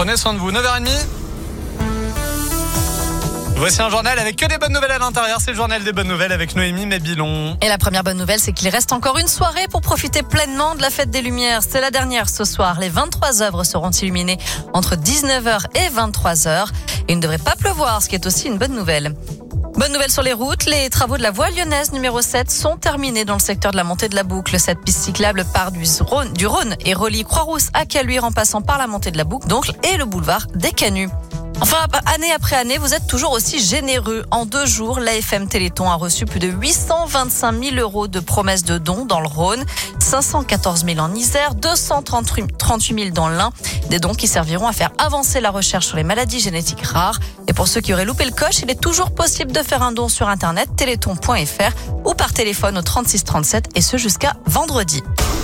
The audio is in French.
prenez soin de vous. 9h30. Voici un journal avec que des bonnes nouvelles à l'intérieur. C'est le journal des bonnes nouvelles avec Noémie Mébilon. Et la première bonne nouvelle, c'est qu'il reste encore une soirée pour profiter pleinement de la fête des Lumières. C'est la dernière ce soir. Les 23 œuvres seront illuminées entre 19h et 23h. Et il ne devrait pas pleuvoir, ce qui est aussi une bonne nouvelle. Bonne nouvelle sur les routes, les travaux de la voie lyonnaise numéro 7 sont terminés dans le secteur de la montée de la Boucle. Cette piste cyclable part du Rhône et relie Croix-Rousse à Caluire en passant par la montée de la Boucle donc, et le boulevard des Canuts. Enfin, année après année, vous êtes toujours aussi généreux. En 2 jours, l'AFM Téléthon a reçu plus de 825 000 euros de promesses de dons dans le Rhône, 514 000 en Isère, 238 000 dans l'Ain. Des dons qui serviront à faire avancer la recherche sur les maladies génétiques rares. Et pour ceux qui auraient loupé le coche, il est toujours possible de faire un don sur internet téléthon.fr ou par téléphone au 36 37 et ce jusqu'à vendredi.